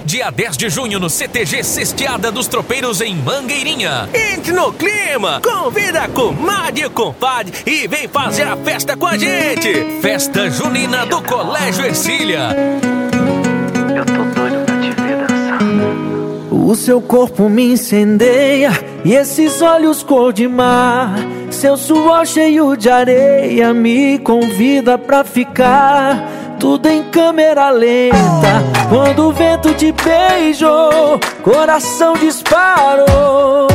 Dia 10 de junho no CTG Cesteada dos Tropeiros em Mangueirinha. Entre no clima, convida a comadre e o compadre e vem fazer a festa com a gente. Festa Junina do Colégio Ercília. Eu tô doido pra te ver dançando. O seu corpo me incendeia e esses olhos cor de mar. Seu suor cheio de areia me convida pra ficar. Tudo em câmera lenta. Quando o vento te beijou, coração disparou.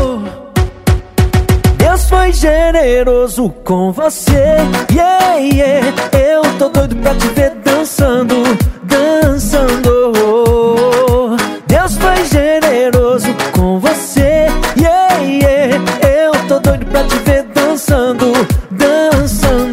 Deus foi generoso com você, yeah, yeah. Eu tô doido pra te ver dançando, dançando. Deus foi generoso com você, yeah, yeah. Eu tô doido pra te ver dançando, dançando.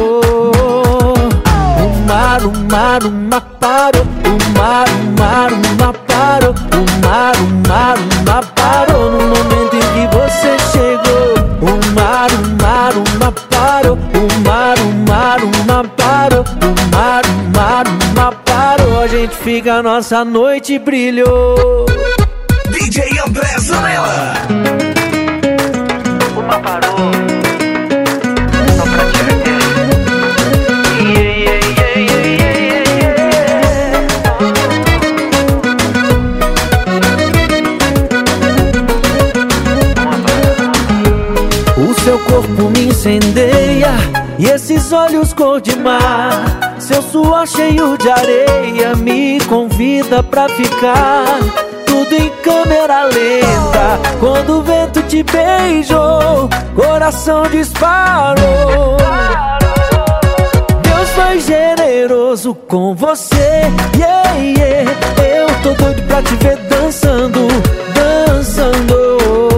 O mar parou, o mar parou, o mar parou no momento em que você chegou. O mar parou, o mar parou, o mar parou. A gente fica, a nossa noite brilhou. DJ André Zanella. O mar parou só pra te ver. Seu corpo me incendeia e esses olhos cor de mar. Seu suor cheio de areia me convida pra ficar. Tudo em câmera lenta. Quando o vento te beijou, coração disparou. Deus foi generoso com você, yeah, yeah. Eu tô doido pra te ver dançando, dançando.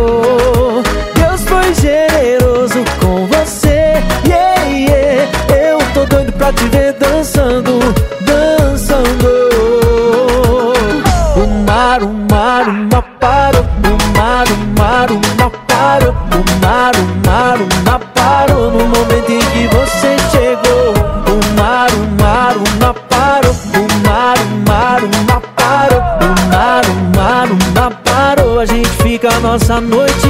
Generoso com você, yeah, yeah. Eu tô doido pra te ver dançando, dançando. O mar parou, o mar parou, o mar parou no momento em que você chegou. O mar parou, o mar parou, o mar parou. A gente fica, a nossa noite